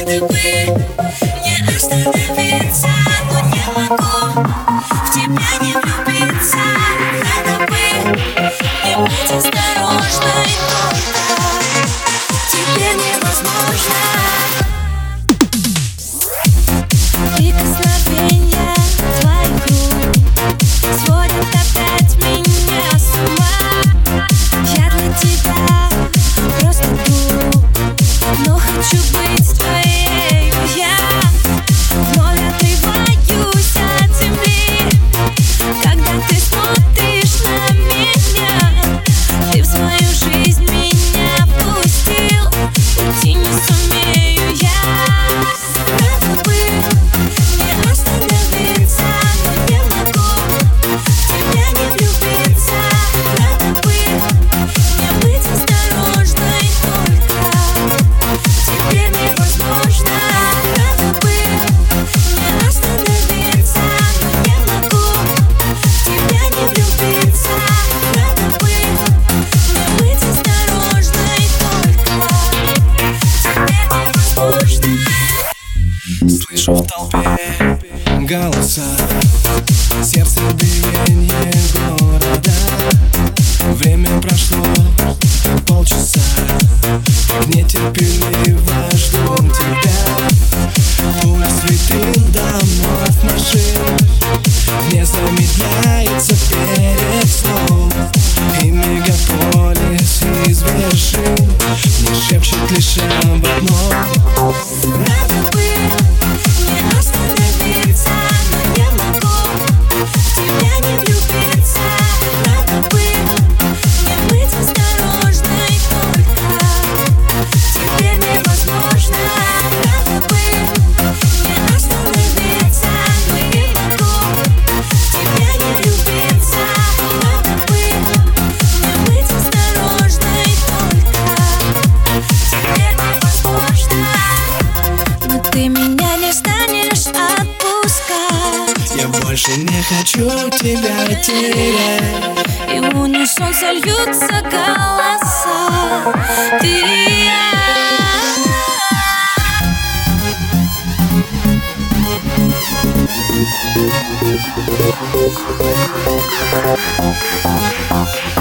Надо бы не остановиться, но не могу в тебя не влюбиться. Надо бы не быть осторожной, только теперь невозможно. Прикосновения твоих рук сводят опять меня с ума. Я для тебя просто друг, но хочу быть твоей. Я вновь отрываюсь от земли, когда ты смотришь на меня. Ты в свою жизнь меня пустил, уйти не сумею я. Надо бы не остановиться, но не могу в тебя не влюбиться. Надо бы не быть осторожной, только теперь невозможно. Надо бы не остановиться, но не могу в тебя не влюбиться. Надо бы не быть осторожной, только теперь невозможно. Слышу в толпе голоса, сердце биение города. Время прошло полчаса, нетерпеливо жду тебя. Пульс витрин, домов, машин не замедляется перед сном. И мегаполис из вершин мне шепчет лишь об одном. Надо бы не остановиться, но не могу в тебя не влюбиться. Надо бы не быть осторожной, только теперь невозможно. Надо бы не остановиться, но не могу в тебя не влюбиться. Надо бы не быть осторожной, только теперь невозможно. Но ты меня не станешь отпускать. Я больше не хочу тебя терять. И в унисон сольются голоса. Ты и я.